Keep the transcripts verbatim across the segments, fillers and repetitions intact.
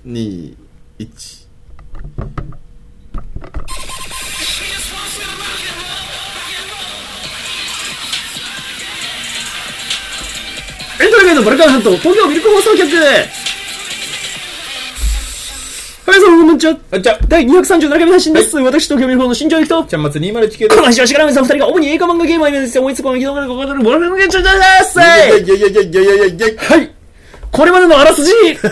に、いち。 エントリーメイのバルカンハント東京ミルク放送局。はい、どうもこんにちは。 あじゃだいにひゃくさんじゅうななかいめ配信です。はい、私東京ミルク放送の新庄ゆきとちゃんまつにひゃくじゅうきゅうこの話はしがらめさんふたりが主に映画漫画ゲームアニメですよ。思いつくこの機動からここでボラフェの現状です。 いやいやいやいやいやいやいやいやはい。これまでのあらすじ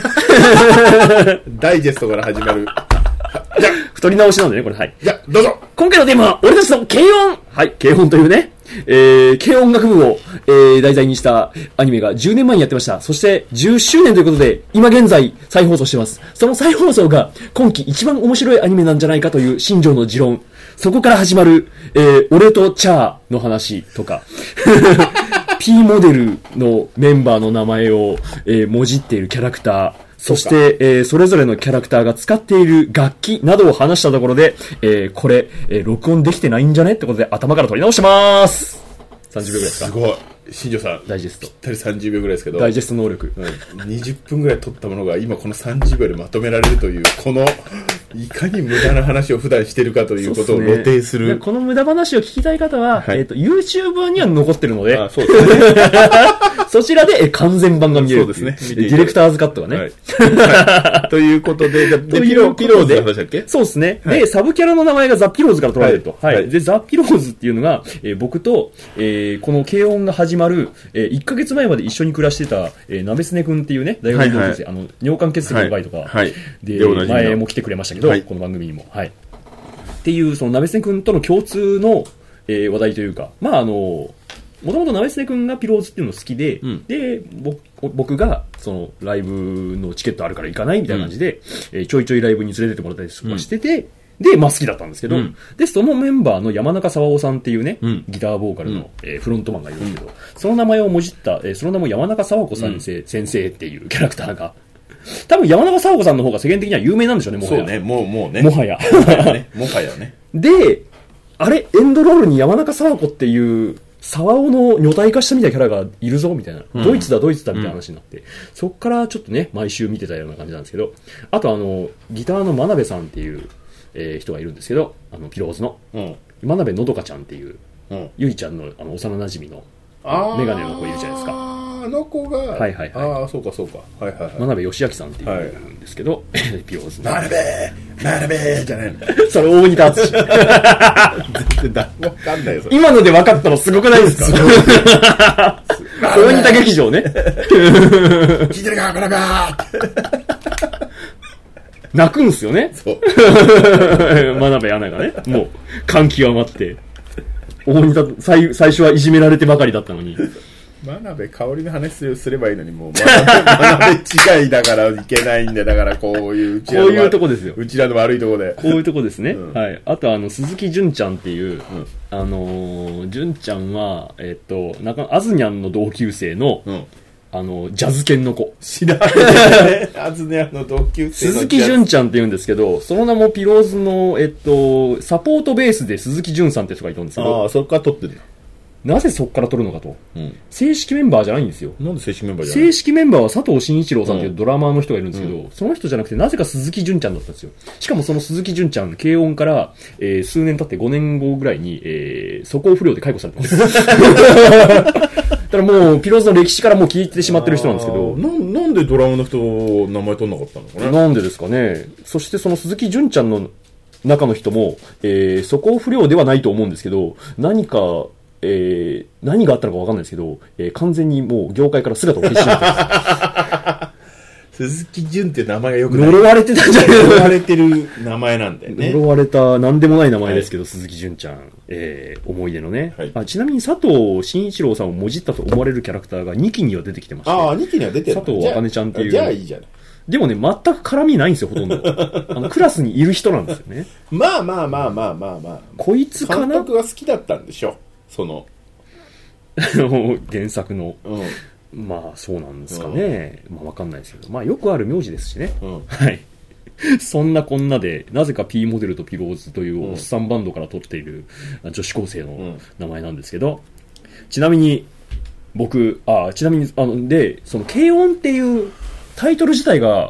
ダイジェストから始まる。 じゃあ、太り直しなんでね、これ。はい。 じゃあ、どうぞ。 今回のテーマは、俺たちの軽音はい、軽音というね、えー、軽音楽部を、えー、題材にしたアニメがじゅうねんまえにやってました。そして、じゅっしゅうねんということで、今現在、再放送してます。その再放送が、今季一番面白いアニメなんじゃないかという新庄の持論。そこから始まる、えー、俺とチャーの話とか、P モデルのメンバーの名前を、えー、もじっているキャラクター、そして、えー、それぞれのキャラクターが使っている楽器などを話したところで、えー、これ、えー、録音できてないんじゃねってことで頭から取り直してまーす。さんじゅうびょうぐらいですか？ すごい。新庄さん。 ダイジェスト。 ぴったりさんじゅうびょうぐらいですけど。 ダイジェスト能力。 うん、にじゅっぷんぐらい撮ったものが今このさんじゅうびょうでまとめられるという、この、いかに無駄な話を普段してるかということを露呈する。 ね、この無駄話を聞きたい方は、はい、えっ、ー、と、YouTube には残ってるので、 あそうですね。 そちらで、えー、完全版が見れる。 そうですね。 ディレクターズカットがね。はいはい、ということで、でピロー、ピローズの話だっけ？ そうですね、はい。で、サブキャラの名前がザ・ピローズから取られると。はい。はい、で、ザ・ピローズっていうのが、えー、僕と、えー、この軽音が始まる、えー、いっかげつまえまで一緒に暮らしてた、えー、なべすねくんっていうね、大学の同級生、あの、尿管結石の場合とか、はいはい、で、前も来てくれましたけど、はい、この番組にも。はい。っていう、その、なべすねくんとの共通の、えー、話題というか、まあ、あの、もともとなべすねくんがピローズっていうの好きで、うん、で、僕が、その、ライブのチケットあるから行かないみたいな感じで、うん、えー、ちょいちょいライブに連れてってもらったりとかしてて、うんで、まあ好きだったんですけど、うん、で、そのメンバーの山中沢夫さんっていうね、うん、ギターボーカルの、うんえー、フロントマンがいるんですけど、うん、その名前をもじった、えー、その名も山中沢子先生、うん、先生っていうキャラクターが、多分山中沢子さんの方が世間的には有名なんでしょうね、もはや。 そうね、もう、もうね。 もはや。 もはやね。もはやね。 で、あれ、エンドロールに山中沢子っていう、沢尾の女体化したみたいなキャラがいるぞ、みたいな。うん、ドイツだ、ドイツだ、みたいな話になって、うん。そっからちょっとね、毎週見てたような感じなんですけど、あとあの、ギターの真鍋さんっていう、えー、人がいるんですけど、あのピローズの、うん、真鍋のどかちゃんっていう、うん、ゆいちゃんのあの幼馴染のメガネの子いるじゃないですか。 あの子が、 はいはいはい。 ああ、そうかそうか。はいはいはい。 真鍋義明さんっていうんですけど、はい、ピローズの。 真鍋真鍋じゃないの。 それ大仁田敦史。 全然誰もわかんないよ。 今ので分かったのすごくないですか？大仁田劇場ね。 聞いてるか、こらか泣くんすよね。 そう。 真鍋アナがね、もう、感極まって。大仁田、最、最初はいじめられてばかりだったのに。 真鍋香織の話すればいいのに、もう、真鍋違いだからいけないんで、だからこういう、うちらの、こういうとこですよ。 うちらの悪いとこで。 こういうとこですね。うん、はい。あと、あの、鈴木純ちゃんっていう、うん、あのー、純ちゃんは、えっと、なんか、あずにゃんの同級生の、うんあの、ジャズ犬の子。 知らない。あずねの同級生の。 鈴木純ちゃんって言うんですけど、その名もピローズの、えっと、サポートベースで鈴木純さんって人がいたんですけど。 ああ、そっから撮ってるなぜそっから撮るのかと、うん。正式メンバーじゃないんですよ。 なんで正式メンバーじゃない？ 正式メンバーは佐藤慎一郎さんっていうドラマーの人がいるんですけど、うん、その人じゃなくてなぜか鈴木純ちゃんだったんですよ。しかもその鈴木純ちゃん、軽音から、えー、数年経ってごねんごぐらいに、えー、素行不良で解雇されてます。だからもう、ピローズの歴史からもう聞いてしまってる人なんですけど。 な、なんでドラムの人、名前取んなかったのかね。 なんでですかね。そしてその鈴木純ちゃんの中の人も、えー、素行不良ではないと思うんですけど、何か、えー、何があったのか分かんないですけど、えー、完全にもう業界から姿を消しちゃったんです。鈴木純って名前がよくない。 呪われてたんじゃないの？ 呪われてる名前なんだよね。 呪われた、なんでもない名前ですけど、はい、鈴木純ちゃん、えー、思い出のね、はいあ。ちなみに佐藤慎一郎さんをもじったと思われるキャラクターがにきには出てきてまして。 ああ、にきには出てる。 佐藤茜ちゃんっていう。 じゃあいいじゃない。 でもね、全く絡みないんですよ、ほとんど。あの、クラスにいる人なんですよね。 まあまあまあまあまあまあ。 こいつかな？ 監督が好きだったんでしょ。その。 原作の、 うん、 まあそうなんですかね、うん、まあわかんないですけど、まあよくある名字ですしね、 うん、 はいそんなこんなでなぜか P モデルとピローズというおっさんバンドから取っている女子高生の名前なんですけど、ちなみに僕あちなみにあのでその軽音っていうタイトル自体が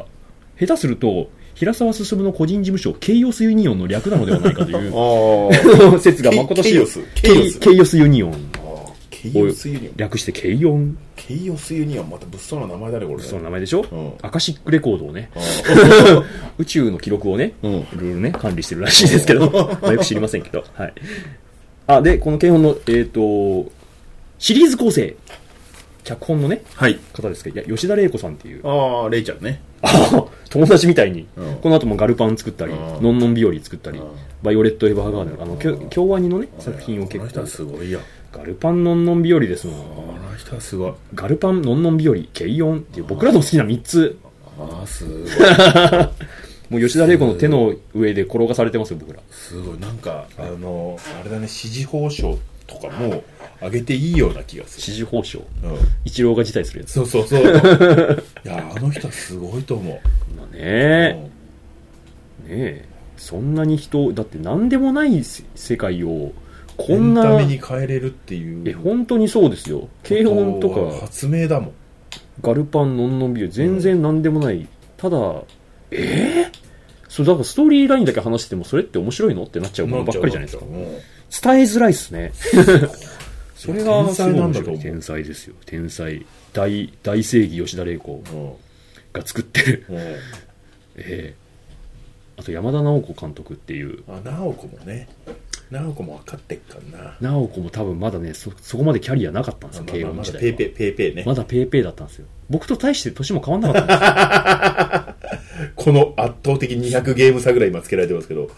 下手すると平沢進の個人事務所ケイオスユニオンの略なのではないかという説がまことしい。ケイオスユニオン。 ケイオスユニオン。 略してケイオン。 ケイオスユニオン、また物騒な名前だね、これ、ね。 物騒な名前でしょ、うん、アカシックレコードをね。宇宙の記録をね、うん、いろいろね、管理してるらしいですけど、まあよく知りませんけど。はい。あ、で、このケイオンの、えっと、シリーズ構成。脚本のね、はい、方ですけど、いや、吉田玲子さんっていう。 ああ、レイちゃんね。 友達みたいに、うん、この後もガルパン作ったり、うん、ノンノン日和作ったり、うん、バイオレット・エヴァーガーデン、あの、京アニのね、作品を結構。 この人はすごいよ。 ガルパンノンノン日和ですもん。 あの人はすごい。 ガルパンノンノン日和、ケイオンっていう僕らの好きなみっつ。 ああ、すごい。 もう吉田玲子の手の上で転がされてますよ、僕ら。 すごい。なんか、あの、あれだね、支持報奨とかも上げていいような気がする。 支持報奨、 うん、 一郎が辞退するやつ。 そうそうそう。いや、あの人はすごいと思う。 まあねえ、うん、ねえ、そんなに人だって何でもない世界をこんなエンタメに変えれるっていう。 え、本当にそうですよ。軽音とか発明だもん。 ガルパンノンノンビュー全然何でもない、うん、ただえー、そうだからストーリーラインだけ話してもそれって面白いのってなっちゃうものばっかりじゃないですか。伝えづらいっすね。それが天才なんだと思う。 天才ですよ。天才大大正義吉田玲子が作ってる、うん、えー、あと山田直子監督っていう。 あ、直子もね、直子も分かってっかんな。 直子も多分まだね そ, そこまでキャリアなかったんですよ。慶応時代はペーペーペーペーね。 まだペーペーだったんですよ。僕と大して年も変わんなかったんですよ。この圧倒的にひゃくゲーム差ぐらい今つけられてますけど。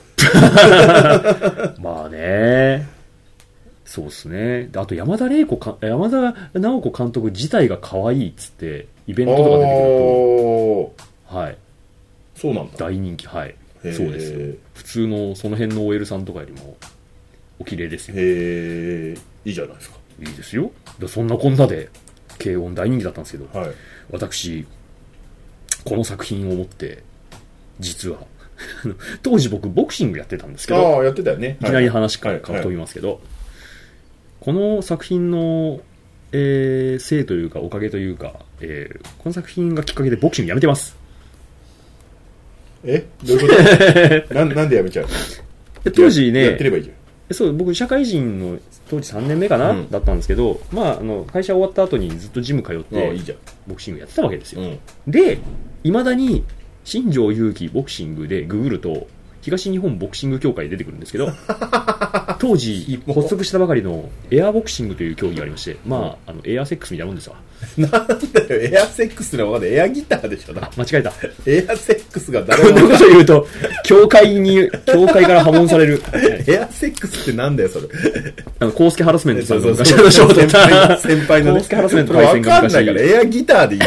まあね、そうですね。あと山田玲子か山田直子監督自体が可愛いっつってイベントとか出てくると、はい、 そうなんだ。 大人気。はい、そうですよ。普通のその辺の オーエル さんとかよりもお綺麗ですよ。 へえ、いいじゃないですか。 いいですよ。だそんなこんなで軽音大人気だったんですけど、はい、私この作品をもって実は当時僕ボクシングやってたんですけど、 あ、やってたよね。 いきなり話から飛びますけど、はいはい、この作品の、えー、せいというかおかげというか、えー、この作品がきっかけでボクシングやめてます。 え、どういうこと？な, なんでやめちゃう？ 当時ね、 やってればいいじゃん。 そう僕社会人の当時さんねんめかな、うん、だったんですけど、まあ、あの会社終わった後にずっとジム通っていいじゃんボクシングやってたわけですよ、 うん、 でいまだに新庄祐希ボクシングでググると東日本ボクシング協会出てくるんですけど当時発足したばかりのエアボクシングという競技がありまして、まあ、あのエアセックスみたいなもんですわ。 なんだよ、エアセックスってのはまだエアギターでしょ。 あ、間違えた。 エアセックスが誰もこんなこと言うと協会に協会から破門される。 エアセックスってなんだよそれ。 あのコースケハラスメントさんの昔のショート先, 先輩のねコースケハラスメントパイセンが昔。わかんないからエアギターでいいよ。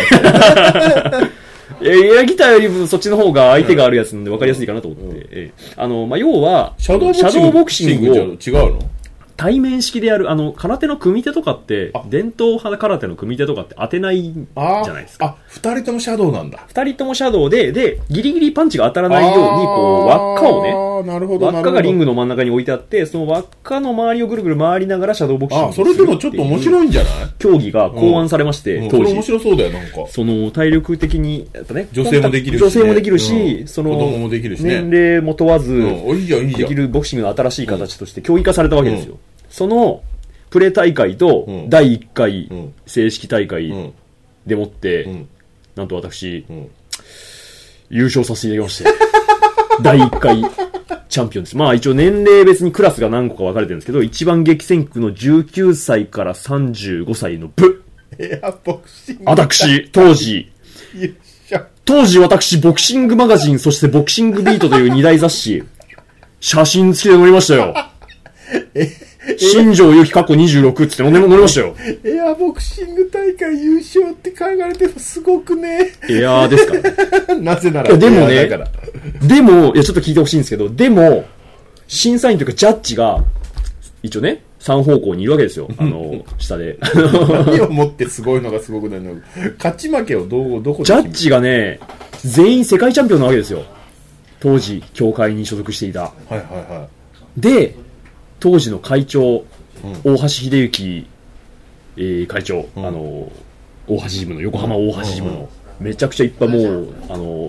エアギターよりもそっちの方が相手があるやつなんで分かりやすいかなと思って、うん、えあのまあ、要はシャドーボクシングを違うの対面式でやるあの空手の組手とかって伝統派空手の組手とかって当てないじゃないですか。 あ、二人ともシャドウなんだ。 二人ともシャドウででギリギリパンチが当たらないようにこう輪っかをね、 なるほど輪っかがリングの真ん中に置いてあってその輪っかの周りをぐるぐる回りながらシャドーボクシングをするっていう。 あ、それでもちょっと面白いんじゃない？ 競技が考案されまして、うん、当時。 それ面白そうだよなんか。 その体力的にやっぱね、 女性もできるし、 ね、女性もできるし、うん、その子供もできるし、ね、 年齢も問わず、 うん、いいじゃんいいじゃん。 できるボクシングの新しい形として競技化されたわけですよ。うん、そのプレ大会とだいいっかい正式大会でもって、うん、なんと私、うん、優勝させていただきましてだいいっかいチャンピオンです。まあ一応年齢別にクラスが何個か分かれてるんですけど、一番激戦区のじゅうきゅうさいからさんじゅうごさいの部エアボクシング私当時当時私ボクシングマガジンそしてボクシングビートというに大雑誌写真付きで載りましたよ。え新庄祐希過去にじゅうろくって載りましたよ。 エアボクシング大会優勝って考えてもすごくね。 エアーですからね。 なぜなら。 いやでもね、でも、いやちょっと聞いてほしいんですけど、でも、審査員というかジャッジが、一応ね、さん方向にいるわけですよ。あの、下で。 何をもってすごいのがすごくないの？勝ち負けをどう、どこでジャッジがね、全員世界チャンピオンなわけですよ。当時、協会に所属していた。 はいはいはい。 で、当時の会長、うん、大橋秀幸、えー、会長、うん、あの大橋ジムの横浜大橋ジムの、うん、めちゃくちゃいっぱいもうあの世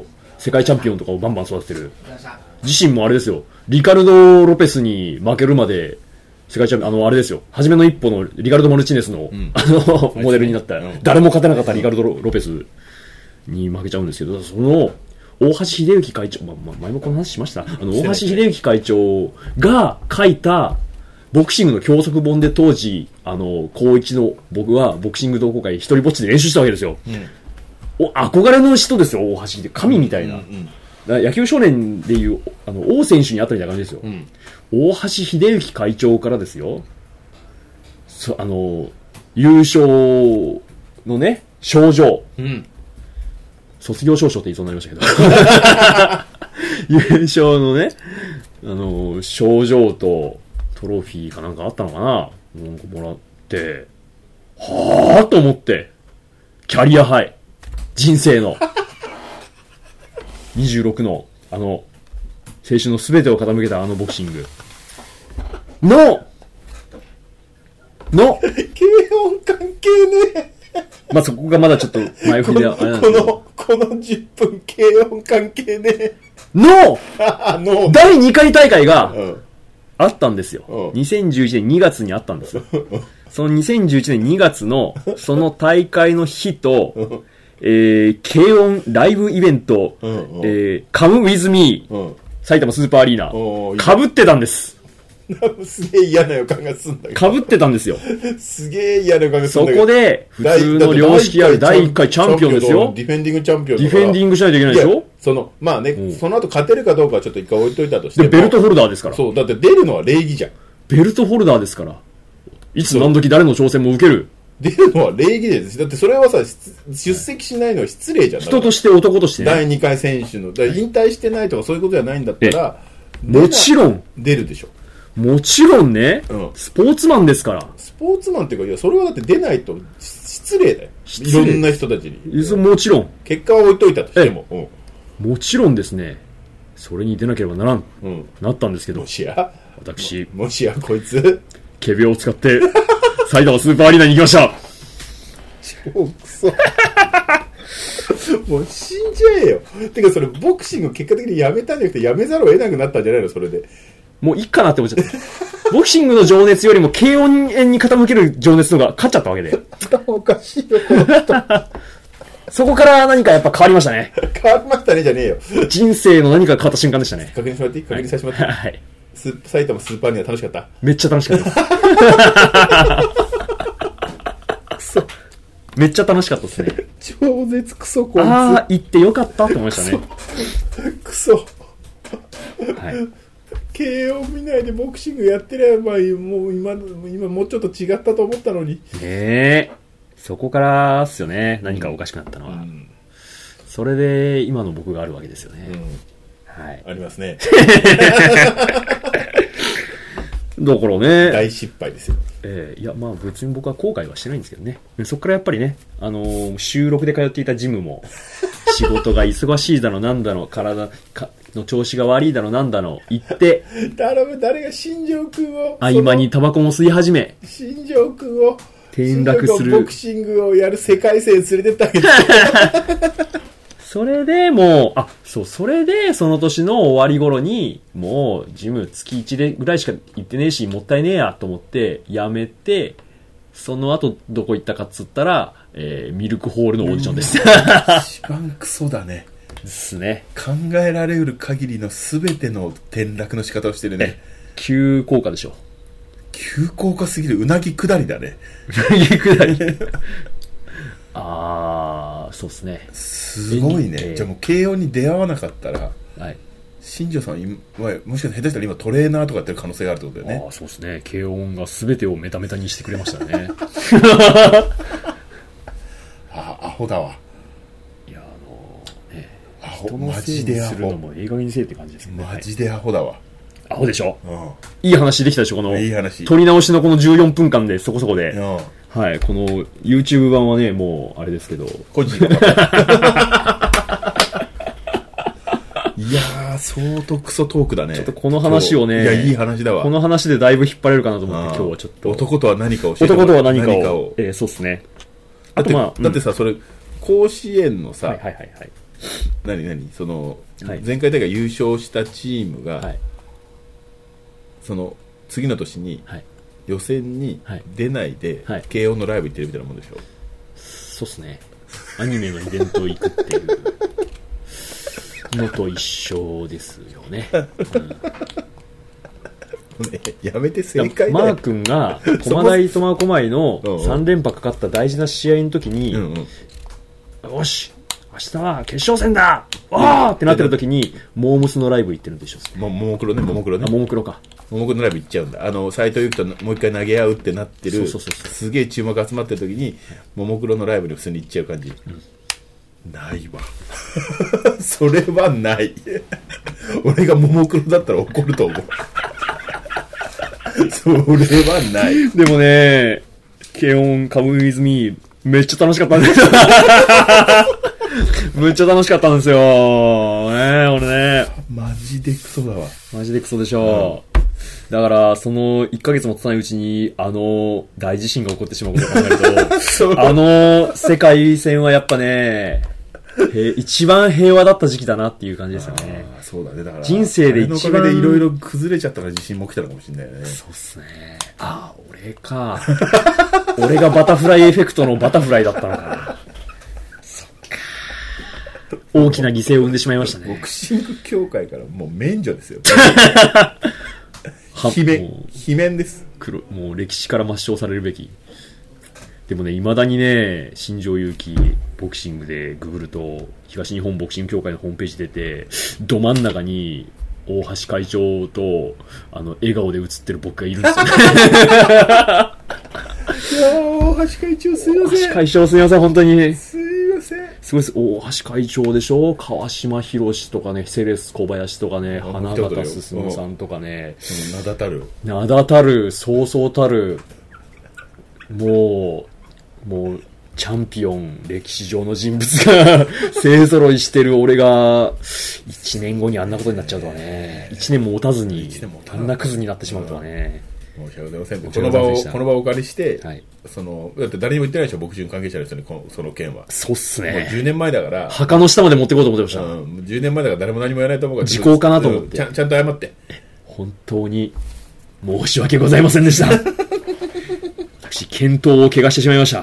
世界チャンピオンとかをバンバン育ててる。自身もあれですよ。リカルド・ロペスに負けるまで、世界チャンピオン、あの、あれですよ。初めの一歩のリカルド・マルチネスの、うん、あの、モデルになった、うん、誰も勝てなかったリカルド・ロペスに負けちゃうんですけど、その、大橋秀幸会長、ま、ま、前もこの話しました。あの、大橋秀幸会長が書いた、ボクシングの教則本で当時、あの、高一の僕はボクシング同好会一人ぼっちで練習したわけですよ。うん、お、憧れの人ですよ、大橋秀。神みたいな。うんうんうん、野球少年でいう、あの、王選手にあったみたいな感じですよ。うん、大橋秀幸会長からですよ。そ、あの、優勝のね、賞状。うん、卒業証書って言いそうになりましたけど。優勝のね、あの、賞状とトロフィーかなんかあったのかな、なんかもらって、はぁーと思って、キャリアハイ。人生の。にじゅうろくの、あの、青春のすべてを傾けたあのボクシング。の、の、 軽音関係ねえ。 まあ、そこがまだちょっと前振りであれなんですけど。 この、このじゅっぷん軽音関係ねえ。 の、のだいにかい大会があったんですよ。うん、にせんじゅういちねんにがつにあったんですよ。そのにせんじゅういちねんにがつの、その大会の日と、えー、軽音ライブイベント、うんうん、えー、Come With Me、うん、埼玉スーパーアリーナ、被ってたんです。 すげえ嫌な予感がすんだけど。被ってたんですよ。 すげえ嫌な予感がすんだけど。 そこで、普通の良識あるだいいっかいチャンピオンですよ。 ディフェンディングチャンピオン。 ディフェンディングしないといけないでしょ。 その、まあね、うん、その後勝てるかどうかはちょっと一回置いといたとしても。 で、ベルトホルダーですから。 そう、だって出るのは礼儀じゃん。 ベルトホルダーですから。いつ何時誰の挑戦も受ける。 出るのは礼儀です。だってそれはさ、出席しないのは失礼じゃん。 人として男としてね。 だいにかい選手の。だ引退してないとかそういうことじゃないんだったら、 もちろん。 出るでしょ。 もちろんね、うん、スポーツマンですから。 スポーツマンっていうか、いや、それはだって出ないと失礼だよ。いろんな人たちに。 もちろん。 結果は置いといたとしても。 うん、もちろんですね、それに出なければならん。うん、なったんですけど。 もしや私。 も, もしやこいつ。 仮病を使って、埼玉スーパーアリーナに行きました。 超クソ。もう死んじゃえよ。てかそれボクシング結果的にやめたんじゃなくてやめざるを得なくなったんじゃないのそれで。 もういいかなって思っちゃった。ボクシングの情熱よりも軽音に傾ける情熱の方が勝っちゃったわけで。 頭おかしいよ、この人。 そこから何かやっぱ変わりましたね。 変わりましたねじゃねえよ。 人生の何か変わった瞬間でしたね。 確認してもらっていい？確認させてもらっていい？はい。ス埼玉スーパーアリーナ楽しかった？ めっちゃ楽しかった。クソ。めっちゃ楽しかったですね。 超絶クソこいつ。 ああ、行ってよかったと思いましたね。 クソ。 はい。 軽音見ないでボクシングやってればもう今今もうちょっと違ったと思ったのに。ねえ。そこからっすよね。何かおかしくなったのは。うん、それで今の僕があるわけですよね。うん、はい。 ありますね。 だからね。 大失敗ですよ。 えー、いや、まあ別に僕は後悔はしてないんですけどね。そこからやっぱりね、あのー、週ろくで通っていたジムも、仕事が忙しいだの、なんだの、体かの調子が悪いだの、なんだの、行って、 頼む、誰が新庄くんを、 合間にタバコも吸い始め、 新庄くんを、 転落する。 ボクシングをやる世界線連れてったわけですそれでもう、あ、そう、それで、その年の終わり頃に、もう、ジム月いちでぐらいしか行ってねえし、もったいねえやと思って、やめて、その後、どこ行ったかっつったら、えー、ミルクホールのオーディションです。 一番クソだね。 ですね。 考えられうる限りの全ての転落の仕方をしてるね。 急降下でしょ。 急降下すぎる。うなぎ下りだね。 うなぎ下り。あー、そうですね。 すごいね。えー、じゃあもう軽音に出会わなかったら、はい、新庄さんはもしかしたら下手したら今トレーナーとかやってる可能性があるってことだよね。 ああ、そうですね。軽音が全てをメタメタにしてくれましたね。 あ、アホだわ。 いや、あのね、 アホ、マジでアホ。 するのも映画にせえって感じですね。 マジでアホだわ。 アホでしょ、うん、いい話できたでしょこのいい話撮り直しのこのじゅうよんぷんかんでそこそこで、うん、はい、この YouTube 版はねもうあれですけど個人の方いやー相当クソトークだね。 ちょっとこの話をね、 いやいい話だわ。 この話でだいぶ引っ張れるかなと思って今日はちょっと男とは何かを教えてもらう。男とは何かを、えー、そうっすね。 あとまあだって、うん、だってさそれ甲子園のさ、はいはいはいはい、 何何その、 はい、 前回大会優勝したチームが、 はい、 その次の年に予選に出ないで、はい、慶応のライブ行ってるみたいなもんでしょ。 そうっすね。アニメのイベント行くっていうのと一緒ですよね。うん、 ねやめて正解だよ。 マー君が駒大苫小牧のさん連覇かかった大事な試合の時に、うんうん、よし明日は決勝戦だわーってなってる時にモームスのライブ行ってるんでしょ。 もももクロね、ももクロね。 あ、ももクロか。 ももクロのライブ行っちゃうんだ。あの斉藤由貴ともう一回投げ合うってなってる、そうそうそうそう、すげえ注目集まってる時にももクロのライブに普通に行っちゃう感じ、うん、ないわそれはない俺がももクロだったら怒ると思うそれはない。 でもね、軽音カムウィズミーめっちゃ楽しかったんですよめっちゃ楽しかったんですよね。俺ね、 マジでクソだわ。 マジでクソでしょ、うん、だからそのいっかげつも経たないうちにあの大地震が起こってしまうことを考えるとあの世界戦はやっぱね一番平和だった時期だなっていう感じですよね。 あ、そうだね。だから人生で一番あれのおかげでいろいろ崩れちゃったから地震も起きたのかもしれないよね。 そうっすね。あ、俺か俺がバタフライエフェクトのバタフライだったのかなそっか。大きな犠牲を生んでしまいましたね。 ボクシング協会からもう免除ですよ罷免、罷免です。 黒、もう歴史から抹消されるべき。でもね、未だにね、新庄祐希ボクシングでググると東日本ボクシング協会のホームページ出て、ど真ん中に大橋会長とあの笑顔で写ってる僕がいるんですよねいやー、大橋会長すいません。 大橋会長すみません、本当にすいません。 すごいです。大橋会長でしょ、川島博とかね、セレス小林とかね、花形進さんとかね、 名だたる名だたるそうそうたるもうもうチャンピオン、歴史上の人物が勢揃いしてる俺がいちねんごにあんなことになっちゃうとはね、いちねんも持たずにあんなクズになってしまうとはね。 申し訳ございません。この場をこの場をお借りして、はい、そのだって誰にも言ってないでしょ、ボクシング関係者の人にこのその件は。 そうっすね。 もうじゅうねんまえだから。 墓の下まで持ってこうと思ってました。 うん、じゅうねんまえだから誰も何も言わないと思うから。 時効かなと思って。 ちゃん、ちゃんと謝って。 本当に申し訳ございませんでした。私健闘を怪我してしまいました。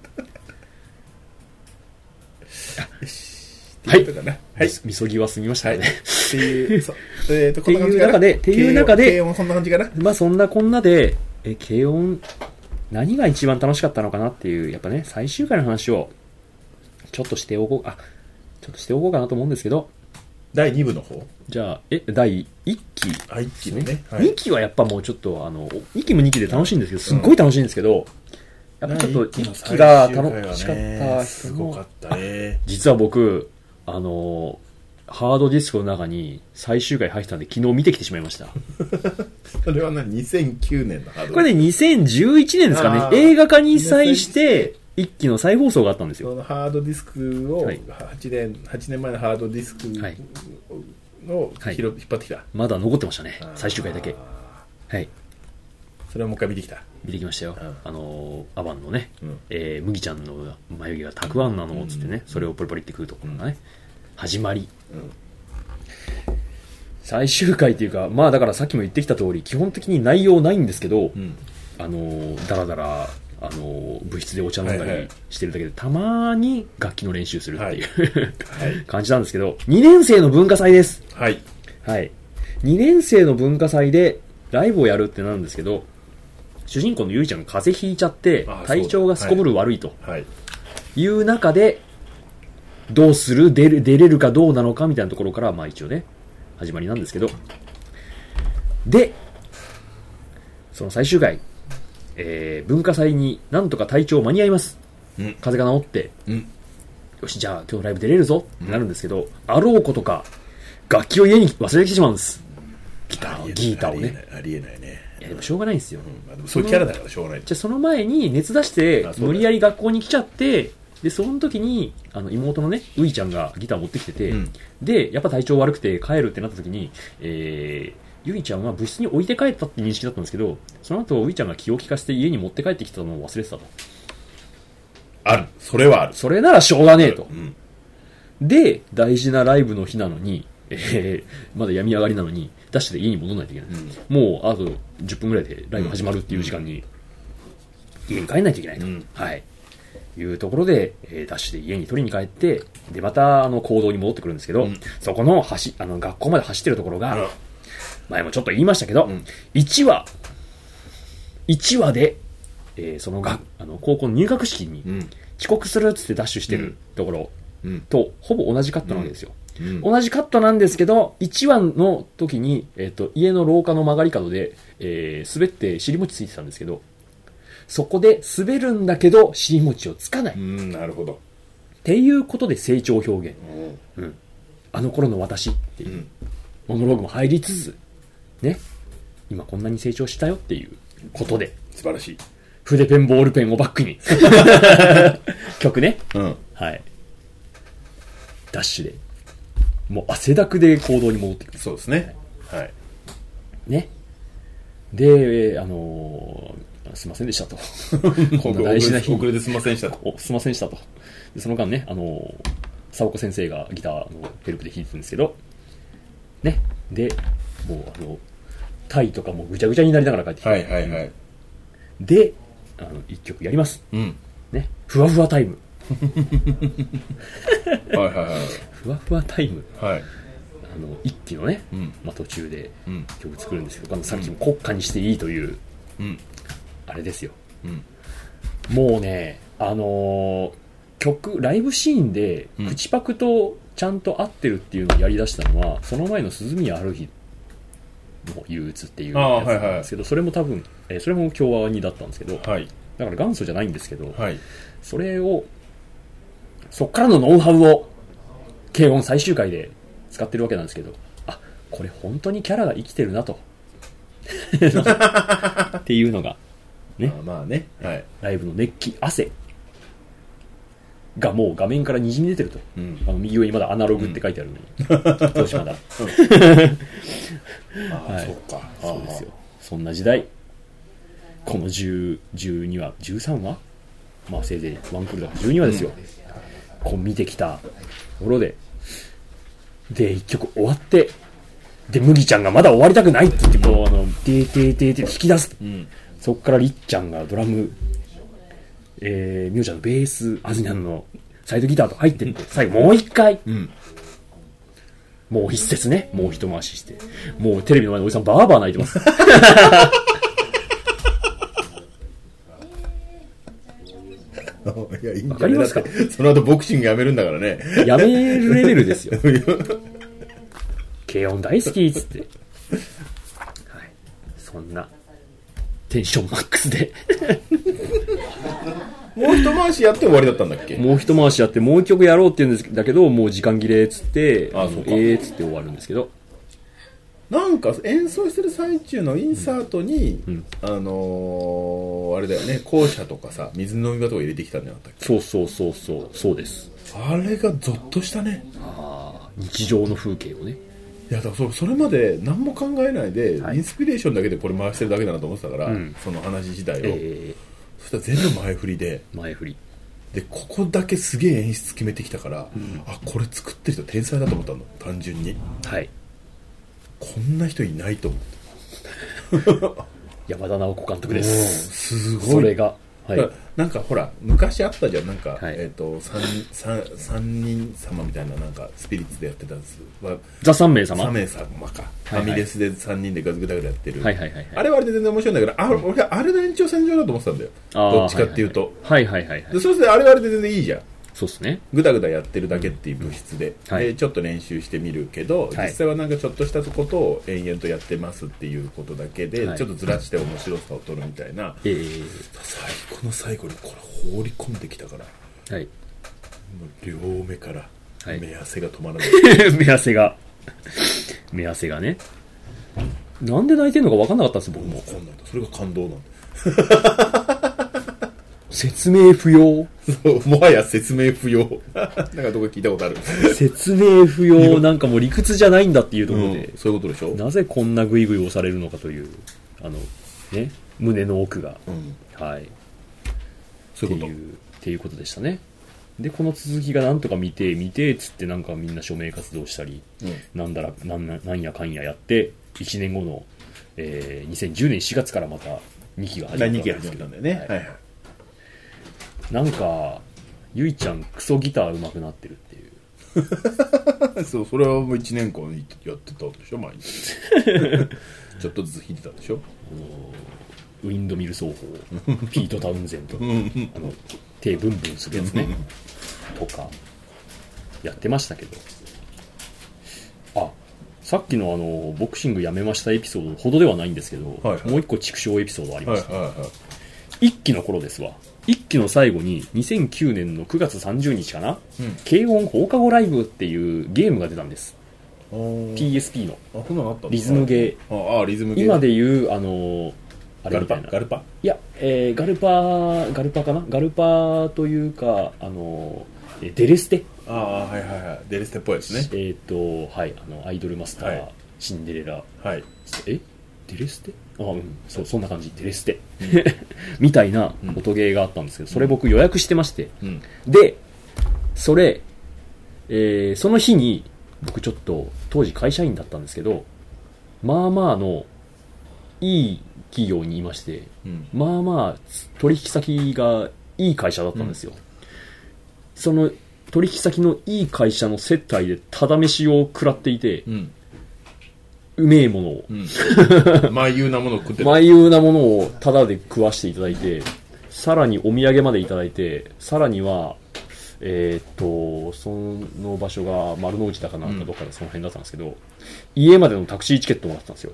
はい。はい。みそぎは済みましたね。はい、っていう、えーと、っていう中で、っていう中で、 軽音そんな感じかな。 まあそんなこんなで、え、軽音、何が一番楽しかったのかなっていう、やっぱね、最終回の話を、ちょっとしておこう、あ、ちょっとしておこうかなと思うんですけど、 だいに部の方じゃあ、え、だいいっき、ね。 あ、いっきのね。 はい、にきはやっぱもうちょっと、あの、いっきもにきで楽しいんですけど、すっごい楽しいんですけど、やっぱちょっといっきが楽しかった人も、すごかったね。 実は僕、あのハードディスクの中に最終回入ってたんで昨日見てきてしまいましたそれは何にせんきゅうねんのハードディスク、 これねにせんじゅういちねんですかね。映画化に際して一期の再放送があったんですよ。 そのハードディスクをはちねん、はちねんまえのハードディスクを、はい、引っ張ってきた。 まだ残ってましたね、最終回だけ。はい、 それはもう一回見てきた。 見てきましたよ。うん、あのアバンのね、うん、えー、麦ちゃんの眉毛がたくあんなのっつってね、うん、それをポリポリって食うところがね、始まり、うん、最終回っていうか、まあだからさっきも言ってきた通り基本的に内容ないんですけど、うん、あのだらだらあの部室でお茶飲んだりしてるだけで、はいはい、たまに楽器の練習するっていう、はい、感じなんですけど、にねん生の文化祭です。 はい、 はい、にねん生の文化祭でライブをやるってなるんですけど、主人公のゆいちゃんが風邪ひいちゃって体調がすこぶる悪いという中で、どうする、出れ、出れるかどうなのかみたいなところから、まあ一応ね始まりなんですけど、でその最終回、えー、文化祭になんとか体調間に合います、うん、風邪が治って、うん、よしじゃあ今日ライブ出れるぞってなるんですけど、うん、あろうことか楽器を家に忘れてきてしまうんです。ギター、ギターをね。 ありえないね。 いやでもしょうがないんですよ、 うん、でもそういうキャラだからしょうがない。 じゃあその前に熱出して無理やり学校に来ちゃって、でその時にあの妹のねういちゃんがギター持ってきてて、うん、でやっぱ体調悪くて帰るってなった時に、えー、ゆいちゃんは部室に置いて帰ったって認識だったんですけど、その後ういちゃんが気を利かせて家に持って帰ってきたのを忘れてたと。 ある、それはある。 それならしょうがねえと、うん、 で、大事なライブの日なのに、えー、まだ病み上がりなのに、ダッシュで家に戻らないといけない。うん、もう、あとじゅっぷんぐらいでライブ始まるっていう時間に、家に帰んないといけないと。うん、はい。いうところで、えー、ダッシュで家に取りに帰って、で、また、あの、行動に戻ってくるんですけど、うん、そこの走、あの、学校まで走ってるところが、うん、前もちょっと言いましたけど、うん、いちわ、いちわで、えー、そのが、あの、高校の入学式に遅刻するっつってダッシュしてるところと、ほぼ同じカットなわけですよ。うん、同じカットなんですけど、いちわの時に、えっと、家の廊下の曲がり角で、えー、滑って尻餅ついてたんですけど、そこで滑るんだけど尻餅をつかない。 うん、なるほど。 っていうことで成長表現。うん。うん、あの頃の私っていう、うん、モノローグも入りつつ、ね。今こんなに成長したよっていうことで。 素晴らしい。 筆ペン、ボールペンをバックに。曲ね。うん。はい。ダッシュで。もう汗だくで行動に戻ってくる。 そうですね。はい。 ね。で、あのー、すいませんでしたと。こんな大事な日に遅れてすいませんでしたと。 すいませんでしたと。でその間ね、あのー、沢子先生がギターのヘルプで弾いてるんですけど、ね。で、もうあの、タイとかもぐちゃぐちゃになりながら帰ってきて。 はいはいはい。 で、あの、一曲やります。うん。ね。ふわふわタイム。 はいはいはい。 ふわふわタイム。 はい。 あの、一期のね、うん、まあ途中で曲作るんですけど、うん、さっきも国歌にしていいという、うん、あれですよ。うん、もうね、あのー、曲、ライブシーンで、口パクとちゃんと合ってるっていうのをやり出したのは、その前の鈴宮春日の憂鬱っていうやつなんですけど、それも多分、えー、それも京アニだったんですけど、はい、だから元祖じゃないんですけど、はい、それを、そっからのノウハウを、軽音最終回で使ってるわけなんですけど、あ、これ本当にキャラが生きてるなと。っていうのが、ね。 まあ、まあね、はい。 ライブの熱気、汗がもう画面から滲み出てると。うん、あの右上にまだアナログって書いてあるのに。どうしまだ。 ああ、はい、そっか。 そうですよ。そんな時代、このじゅう、じゅうにわ、じゅうさんわまあせいぜいワンクールだからじゅうにわですよ。うん、こう見てきたところで、で、一曲終わって、で、麦ちゃんがまだ終わりたくないって言って、こう、あの、てーてーてーてー引き出す。うん、そっからりっちゃんがドラム、えー、みおちゃんのベース、あずにゃんのサイドギターと入ってって、最後もう一回、うん、もう一節ね、もう一回しして、もうテレビの前のおじさんバーバー泣いてます。 いや、いいんじゃない。わかりますか？その後ボクシングやめるんだからね。 やめるレベルですよ。軽音大好きっつって。はい。そんな、テンションマックスで。 もう一回しやって終わりだったんだっけ？ もう一回しやって、もう一曲やろうって言うんですだけど、もう時間切れっつって、ああ、そうか。えーっつって終わるんですけど。 なんか演奏してる最中のインサートに、うん、あのー、あれだよね、校舎とかさ、水飲み場とか入れてきたんじゃなかったっけ？ そうそうそうそう、そうです。 あれがゾッとしたね。 ああ、日常の風景をね。 いや、だから そ, それまで何も考えないで、はい、インスピレーションだけでこれ回してるだけだなと思ってたから、うん、その話自体を、えー、そしたら全部前振りで、 前振りで、ここだけすげえ演出決めてきたから、うん、あ、これ作ってる人天才だと思ったの、単純に。 はい。 こんな人いないと思って。 山田直子監督です。 すごい。 それが、はい、 なんかほら昔あったじゃん、なんか、はい、えっ、ー、と三三三人様みたいななんかスピリッツでやってたんです。 ザ三名様。 三名様か。ファミレスで三人でガズグダグダやってる。 はいはいはいはい、 あれはあれで全然面白いんだけど、あ、俺あれの延長線上だと思ってたんだよ。どっちかっていうと。 はいはいはいはい、はい。 でそうするとあれはあれで全然いいじゃん。 そうですね。 ぐだぐだやってるだけっていう物質で、うん、はい、でちょっと練習してみるけど、はい、実際はなんかちょっとしたことを延々とやってますっていうことだけで、はい、ちょっとずらして面白さを取るみたいな、えー、最後の最後にこれ放り込んできたから、はい、もう両目から目汗が止まらない、 はい、目汗が目汗がね、なんで泣いてんのか分かんなかったんです僕も。 分かんないんだ、それが感動なんだ。 説明不要。 そう、もはや説明不要。なんかどこ聞いたことある。 説明不要、なんかもう理屈じゃないんだっていうところで、 うん、そういうことでしょ。 なぜこんなグイグイ押されるのかという、あのね、胸の奥が、うん、はい、 そういうことっていうっていうことでしたね。 でこの続きがなんとか見て見てつってなんかみんな署名活動したり、 うん、 なんだらなんなんやかんややっていちねんごの、えー、にせんじゅうねんしがつからまたにきが始まったんですけど、 にき始まったんだよね、はいはいはい、 なんかゆいちゃんクソギター上手くなってるっていうそう、それはもういちねんかんやってたんでしょ毎日ちょっとずつ弾いてたんでしょ。 ウィンドミル奏法ピート・タウンゼントあの手ブンブンするやつねとかやってましたけど、あ、さっきのあのボクシングやめましたエピソードほどではないんですけど、はいはい、もう一個畜生エピソードありました、はいはいはい、一期の頃ですわ。一期の最後ににせんきゅうねんのくがつさんじゅうにちかな、うん、軽音放課後ライブっていうゲームが出たんです。 ピーエスピー のあ、そんなのあったんリズムゲー。ああ、リズムゲー。 今でいうあのあれガルパガルパいや、えー、ガルパガルパかなガルパというかあのデレステ。 ああ、はいはいはい、デレステっぽいですね。 えっ、ー、とはい、あのアイドルマスター、はい、シンデレラ、 はい、 えデレステあ、うん、そう、そんな感じ、デレステ、うん、みたいな音ゲーがあったんですけど、それ僕予約してまして、うん、でそれ、えー、その日に僕ちょっと当時会社員だったんですけど、まあまあのいい企業にいまして、うん、まあまあ取引先がいい会社だったんですよ、うん、その取引先のいい会社の接待でただ飯を食らっていて、うん、うめえものを、うん、 まいうなものを食ってまいうなものをただで食わしていただいて、さらにお土産までいただいて、さらにはえー、っとその場所が丸の内だかなんかどっかでその辺だったんですけど、うん、家までのタクシーチケットもらったんですよ。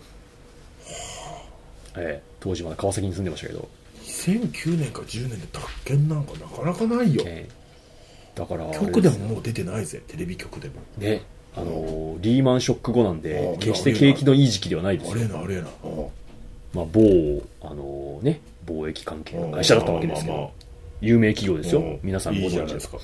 えー、当時まだ川崎に住んでましたけど、 にせんきゅうねんかじゅうねんで宅建なんかなかなかないよ、えー、だから局でももう出てないぜ、テレビ局でもね、あのー、リーマンショック後なんで決して景気のいい時期ではないですよ。 あれなあれな、 まあ、某、あのー、ね、貿易関係の会社だったわけですけど、まあまあまあ、有名企業ですよ、皆さんご存知ですか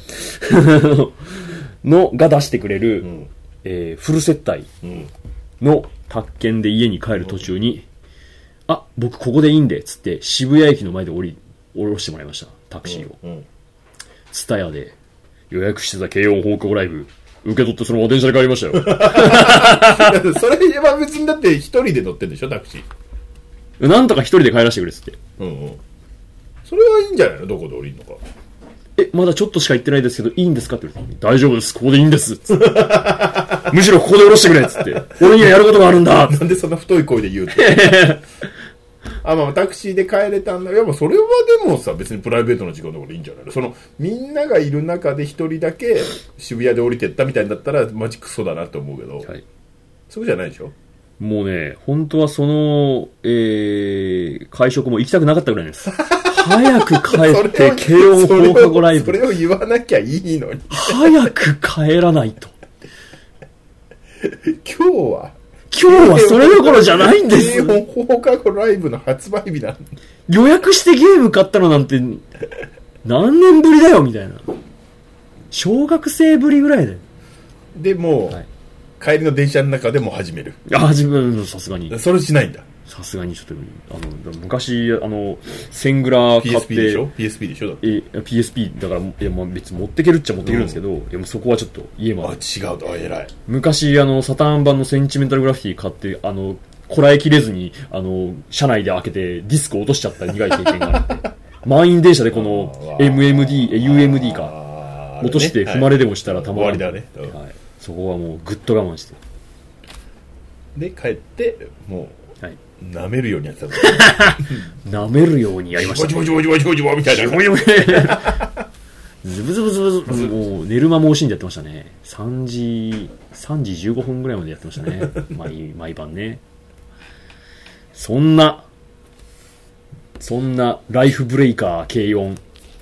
のが出してくれる、うん、えー、フル接待の宅建で家に帰る途中に、うん、あ、僕ここでいいんでっつって渋谷駅の前で降り降ろしてもらいました、タクシーを。ツタヤで予約してた軽音放課後ライブ受け取ってそのまま電車で帰りましたよそれは別にだって一人で乗ってんでしょタクシー。なんとか一人で帰らせてくれっつって、うんうん、 それはいいんじゃないの、どこで降りるのか。 え、まだちょっとしか行ってないですけどいいんですかって言われて、大丈夫です、ここでいいんですむしろここで降ろしてくれっつって、俺にはやることがあるんだなんでそんな太い声で言うってあ、まあタクシーで帰れたんだ。いや、まあそれはでもさ、別にプライベートの時間だからいいんじゃないの。そのみんながいる中で一人だけ渋谷で降りてったみたいだったらマジクソだなって思うけど、はい、そうじゃないでしょ。 もうね、本当はその、えー、会食も行きたくなかったぐらいです早く帰って軽音放課後ライブ、 それを言わなきゃいいのに早く帰らないと今日は今日はそれどころじゃないんです。 軽音放課後ライブの発売日なの。 予約してゲーム買ったのなんて何年ぶりだよみたいな。小学生ぶりぐらいだよ。 でも、はい、帰りの電車の中でも始める。 あ、始める。さすがに。 それしないんだ。 さすがにちょっとあの昔あのセングラ買ってピーエスピー でしょ ピーエスピー でしょだってえ ピーエスピー だからいや、まあ、別に持ってけるっちゃ持ってけるんですけど、うん、いやもうそこはちょっと家まで。 あ、違うと。あ、偉い。 昔あのサターン版のセンチメンタルグラフィティ買ってあのこらえきれずにあの車内で開けてディスク落としちゃった苦い経験があって満員電車でこの エムエムディー ユーエムディー か落として踏まれでもしたらたまらない、はい、終わりだね、はい、そこはもうぐっと我慢してで帰ってもう、はい、舐めるようにやってた舐めるようにやりました、ね、 ジボジボジボジボジボみたいなズブズブズブズブ、もう寝る間も惜しんでやってましたね。さんじさんじじゅうごふんぐらいまでやってましたね毎, 毎晩ね。そんなそんなライフブレイカー軽音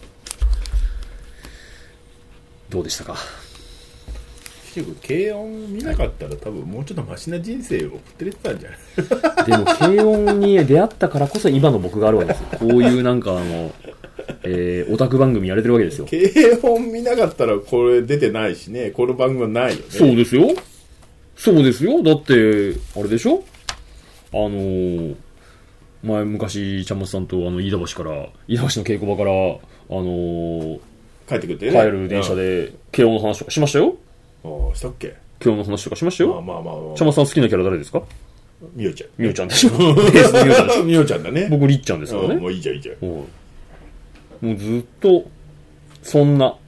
どうでしたか。 結局軽音見なかったら、はい、多分もうちょっとマシな人生を送ってれてたんじゃないでも軽音に出会ったからこそ今の僕があるわけですよ。こういうなんかあのえー、オタク番組やれてるわけですよ。 軽音見なかったらこれ出てないしね、この番組はないよね。 そうですよ、そうですよ。だってあれでしょ、あのー、前昔ちゃんまつさんとあの飯田橋から飯田橋の稽古場からあのー、 帰ってくるってね。 帰る電車で、慶応の話とかしましたよ。 ああ、したっけ？ 慶応の話とかしましたよ。 まあまあまあ、まあ。 ちゃまさん好きなキャラ誰ですか？ みおちゃん。 みおちゃんでしょ。ベースみおちゃんでしょ。 みおちゃんだね。 僕、りっちゃんですからね。 もういいじゃん、いいじゃん。 もうずっと、そんな。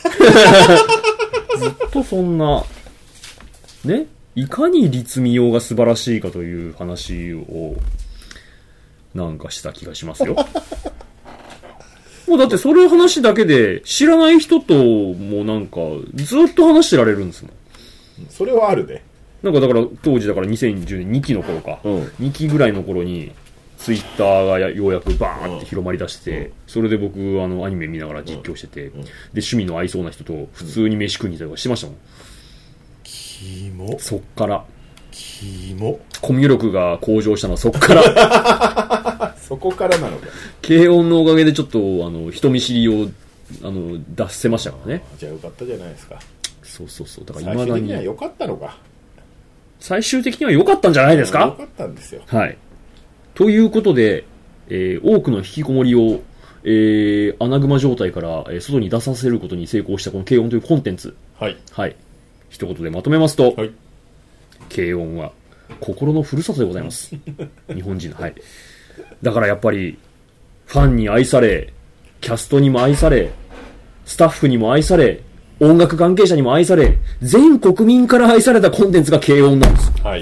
ずっとそんな。ね。いかに立見ようが素晴らしいかという話を、なんかした気がしますよ。もうだってそれ話だけで知らない人ともなんかずっと話してられるんですもん。 それはあるね。 なんかだから当時だからにせんじゅうねんにきの頃か、うん、にきぐらいの頃にツイッターがようやくバーンって広まり出して、うん、それで僕あのアニメ見ながら実況してて、うんうん、で趣味の合いそうな人と普通に飯食いに行ったりとかしてましたもん。 キモ。 そっからキモ。 コミュ力が向上したのはそっからそこからなのか。 軽音のおかげでちょっとあの人見知りをあの出せましたからね。 じゃあよかったじゃないですか。 そうそうそう。だから未だに最終的には良かったのか。 最終的には良かったんじゃないですか。 良かったんですよ。 はい。ということで、えー、多くの引きこもりを、えー、アナグマ状態から、えー、外に出させることに成功したこの軽音というコンテンツ。 はい。 はい。一言でまとめますと、 はい、 軽音は心のふるさとでございます。日本人の。はい。だからやっぱり、ファンに愛され、キャストにも愛され、スタッフにも愛され、音楽関係者にも愛され、全国民から愛されたコンテンツが軽音なんです。 はい。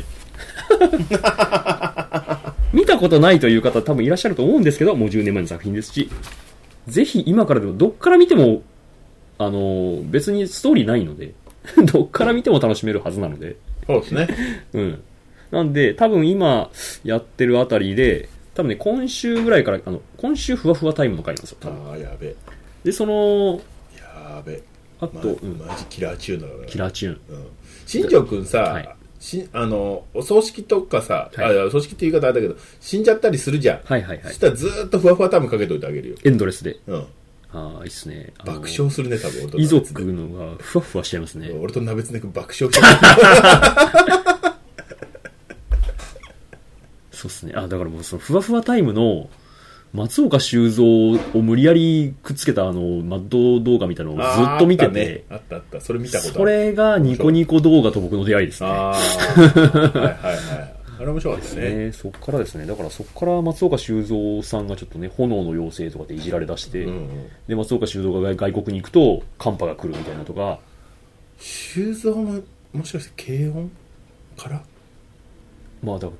見たことないという方多分いらっしゃると思うんですけど、もうじゅうねんまえの作品ですし、ぜひ今からでもどっから見ても、あの、別にストーリーないので、どっから見ても楽しめるはずなので。 そうですね。 うん。なんで、多分今やってるあたりで、多分ね、今週ぐらいから、あの、今週ふわふわタイムの回なんですよ。 ああ、やべえ。 で、その、 やべえ。 あと、ま、 うん、マジキラーチューンだから、ね。 キラーチューン。 うん。新庄くんさ、はい、しあの、お葬式とかさ、はい、あ、お葬式って言い方あれだけど、死んじゃったりするじゃん。 はいはいはい。 そしたらずーっとふわふわタイムかけといてあげるよ。 エンドレスで。 うん。 ああ、いいっすね。 爆笑するね、多分。 遺族のがふわふわしちゃいますね。 俺と鍋つねくん爆笑しちゃう。 そうっすね。あ、だからもうそのふわふわタイムの松岡修造を無理やりくっつけたあのマッド動画みたいなのをずっと見てて。 あったね。あったあった。それ見たことある。 それがニコニコ動画と僕の出会いですね。ああ。 はいはいはい。あれ面白かったですね。 ね、そっからですね。だからそっから松岡修造さんがちょっとね、炎の妖精とかでいじられ出して、うんうん、で、松岡修造が外国に行くと、寒波が来るみたいなとか。 修造も、もしかして軽音からまあだから、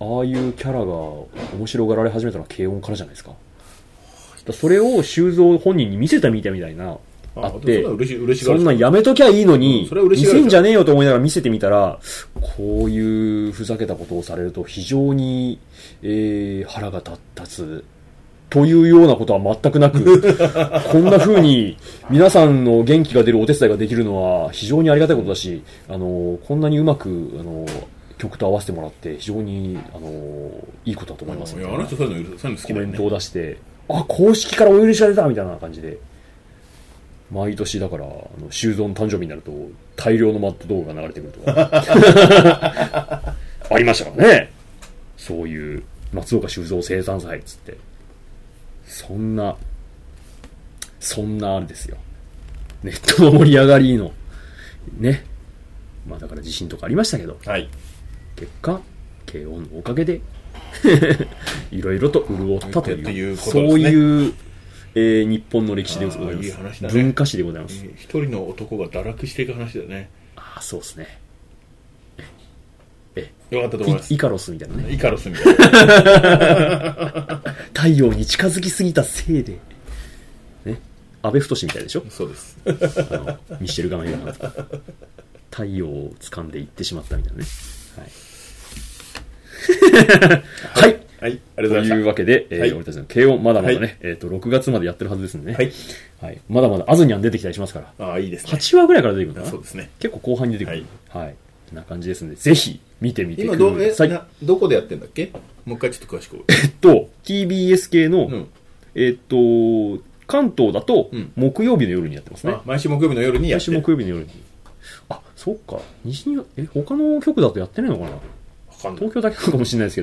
ああいうキャラが面白がられ始めたのは軽音からじゃないですか。だそれを修造本人に見せたみたいみたいな。あって、そんなんやめときゃいいのに、うん、見せんじゃねえよと思いながら見せてみたら、こういうふざけたことをされると非常に、えー、腹が立つというようなことは全くなく、こんな風に皆さんの元気が出るお手伝いができるのは非常にありがたいことだし、あのこんなにうまくあの曲と合わせてもらって非常にあのいいことだと思います、ね。 いやあの人そういうのそういうの好きだよね。 コメントを出して、あ、公式からお許しが出たみたいな感じで。毎年だから、あの修造の誕生日になると大量のマット動画が流れてくるとかありましたからね。そういう松岡修造生誕祭っつってそんなそんなあれですよ。ネットの盛り上がりのね、まあだから地震とかありましたけど、 はい、 結果軽音のおかげでいろいろと潤ったという、 いうことですね、 そういうえー、日本の歴史でございます。 いい話だね。 文化史でございます。 一人の男が堕落していく話だよね。 ああ、そうですね。 え、よかったと思います。 イカロスみたいなね。 イカロスみたいな。 太陽に近づきすぎたせいで。ね。安倍太みたいでしょ。 そうです。 あの、ミシェルガン映画なんですか。太陽を掴んでいってしまったみたいなね。はい。はい。 はい、ありがとうございました。 というわけで、えーはい、俺たちの軽音、まだまだね、はい、えっと、ろくがつまでやってるはずですんでね。はい。はい。まだまだアズニャン出てきたりしますから。 ああ、いいですね。 はちわぐらいから出てくるかな。 そうですね。 結構後半に出てくる。はい。はい。こんな感じですんで、ぜひ見てみてください。 今ど、え、な、どこでやってんだっけ？もう一回ちょっと詳しく。 えっと、ティービーエス 系の、うん、えっと、関東だと、木曜日の夜にやってますね。 あ、毎週木曜日の夜にやってる。 毎週木曜日の夜に。あ、そっか。西に、え、他の局だとやってないのかな？東京だけなのかもしれないですけど、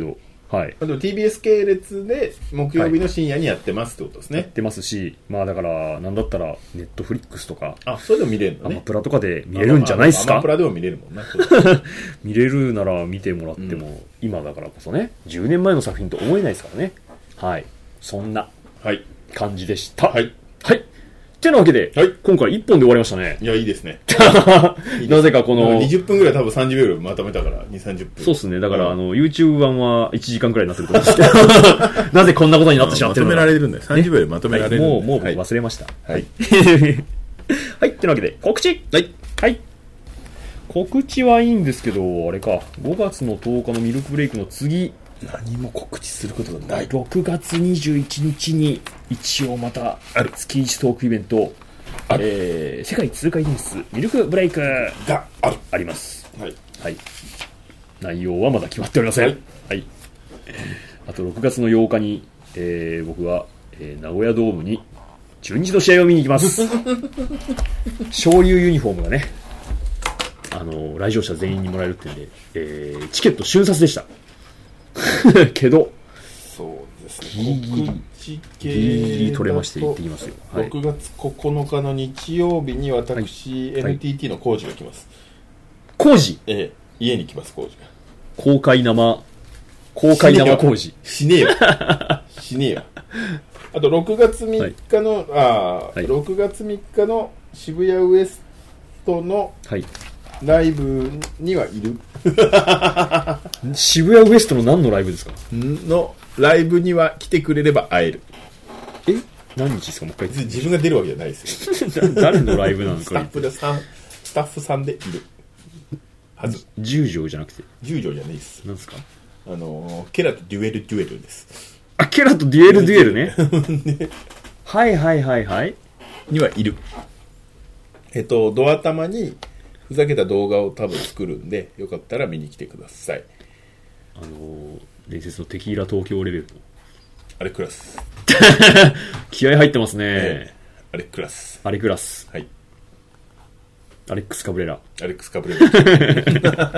はい。 でも ティービーエス 系列で木曜日の深夜にやってますってことですね。 やってますし、まあだから、なんだったら、ネットフリックスとか、 あ、それでも見れるのね。 アマプラとかで見れるんじゃないですか。 アマプラでも見れるもんな。 見れるなら見てもらっても、うん、今だからこそね、じゅうねんまえの作品と思えないですからね。はい。そんな感じでした。 はい。 はい。ってなわけで、はい、今回いっぽんで終わりましたね。 いや、いいですね。 なぜかこの。 にじゅっぷんぐらい多分さんじゅうびょうまとめたから、にじゅう、さんじゅっぷん。 そうですね。だから、うん、あの、YouTube 版はいちじかんくらいになってると思うんですけど。なぜこんなことになってしまってるのか。 まとめられるんだよ。さんじゅうびょうでまとめられる、 ねはい。もう、もう僕忘れました。 はい。 はい。ってなわけで、告知はい。 はい。告知はいいんですけど、あれか、ごがつのとおかのミルクブレイクの次、 何も告知することがない。 ろくがつにじゅういちにちに一応また月いちトークイベント、えー、世界通貨ニュースミルクブレイクがあるあります。 はい。 はい。内容はまだ決まっておりません。はい。はい、あとろくがつのようかに、えー、僕は、えー、名古屋ドームに中日の試合を見に行きます。昇竜ユニフォームがね、あの来場者全員にもらえるってんで、えー、チケット瞬殺でした。けどそうですね、 ギリギリ告知系ギリギリ取れまして行ってきますよ、はい、 ろくがつここのかの日曜日に私、はい、エヌティーティー の工事が来ます。 工事、 ええ、家に来ます。工事が公開生公開生工事しねえよしねえよ。あとろくがつみっかの、はい、あ、はい、ろくがつみっかの渋谷ウエストの、はいライブにはいる。 渋谷ウエストの何のライブですか？ のライブには来てくれれば会える。 え？何日ですか？もう一回。 自分が出るわけじゃないですよ。 誰のライブなのか。 スタッフでさん、スタッフさんでいるはず。 十条じゃなくて。 十条じゃないです。 何ですか？ あのケラとデュエルデュエルです。 あ、ケラとデュエルデュエルね。はいはいはいはい。 にはいる。えっとドア玉に。ふざけた動画を多分作るんでよかったら見に来てください。 あのー、伝説のテキーラ東京レベルのあれクラス気合入ってますね、 えー、あれクラスあれクラスはいアレックスカブレラアレックスカブレラ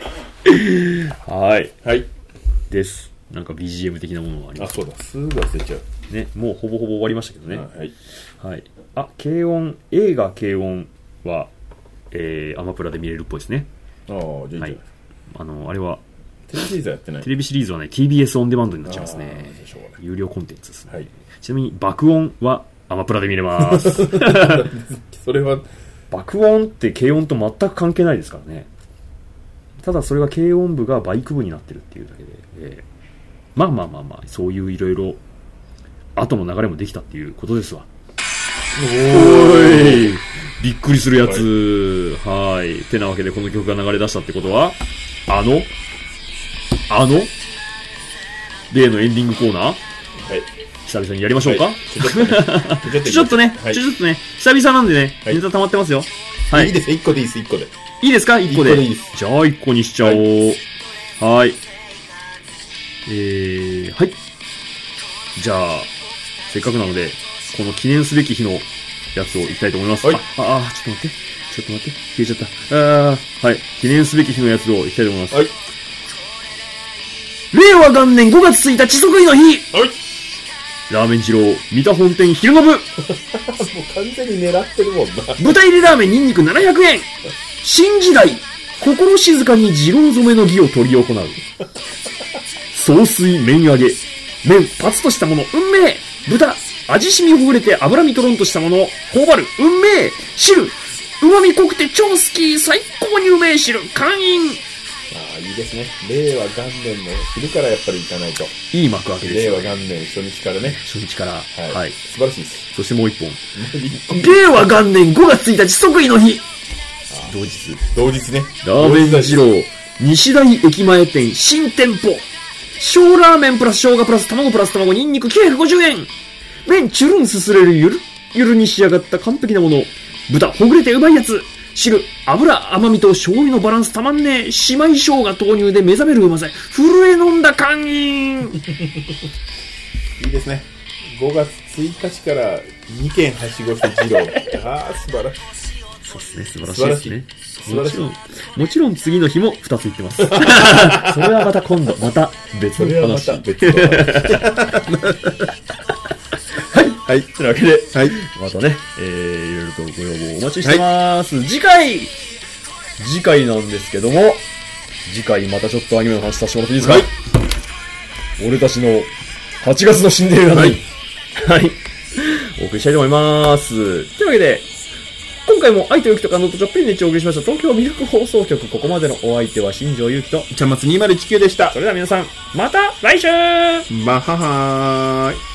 はいはいです。なんか ビージーエム 的なものがあります。 あ、そうだ、すぐ忘れちゃうね。もうほぼほぼ終わりましたけどね。 はい、 はい、あ、軽音映画軽音はえー、アマプラで見れるっぽいですね。 ああ、じゃあいいじゃないですか。 あの、あれはテレビシリーズはやってない。 テレビシリーズはね ティービーエス オンデマンドになっちゃいますね。有料コンテンツですね、はい、ちなみに爆音はアマプラで見れますそれは爆音って軽音と全く関係ないですからね。ただそれが軽音部がバイク部になってるっていうだけで、えー、まあまあまあまあそういういろいろ後の流れもできたっていうことですわ。おーいびっくりするやつ。はい。てなわけでこの曲が流れ出したってことは、あのあの例のエンディングコーナー、はい、久々にやりましょうか、はい、ちょっとね、ちょっとね、久々なんでね、はい、ネタ溜まってますよ。 はい。いいです。いっこでいいです、いっこで。 いいですか ?いっ 個で。 いっこでいいです。 じゃあいっこにしちゃおう。はい。はい、えー、はい。じゃあ、せっかくなので、この記念すべき日のやつをいきたいと思います。はい。ああ、ちょっと待って。ちょっと待って。消えちゃった。ああ、はい。記念すべき日のやつをいきたいと思います。はい。令和元年ごがつついたち即位の日。はい。ラーメン二郎、三田本店昼の部。もう完全に狙ってるもんな。 豚入りラーメンニンニクななひゃくえん。新時代、心静かに二郎染めの儀を執り行う。総水麺揚げ。麺パツとしたもの、運命。豚。味しみほぐれて脂身とろんとしたもの、頬張る、運命、汁、旨味濃くて超好き、最高にうめえ汁、会員。 ああ、いいですね。令和元年の昼からやっぱり行かないと。 いい幕開けですよ、ね。 令和元年初日からね。 初日から。はい。 はい、素晴らしいです。 そしてもう一本。令和元年ごがつついたち即位の日。同日。 同日ね。 ラーメン二郎、西大駅前店新店舗。小ラーメンプラス生姜プラス卵プラス卵ニンニクきゅうひゃくごじゅうえん。麺チュルンすすれるゆるゆるに仕上がった完璧なもの。豚ほぐれてうまいやつ。汁油甘みと醤油のバランスたまんねえ。姉妹生姜豆乳で目覚めるうまさ。震え飲んだ会員。 いいですね。ごがつついたちからにけんはしごして二郎。ああ素晴らしい。 そうですね。素晴らしいですね。 素晴らしい。 もちろん、もちろん次の日もふたつ行ってます。それはまた今度、また別の話。 それはまた別の話。はい。はい。 というわけで、 はい。 またね、えー、いろいろとご要望お待ちしてます。はい、次回次回なんですけども、次回またちょっとアニメの話させてもらっていいですか？はい。俺たちのはちがつのシンデレラナイン。はい。はい。お送りしたいと思います。というわけで、今回も愛と勇気と感動とちょっぴり熱中をお送りしました東京ミルク放送局。ここまでのお相手は新庄祐希とちゃんまつにまるいちきゅうでした。 それでは皆さん、また来週。 まははーい。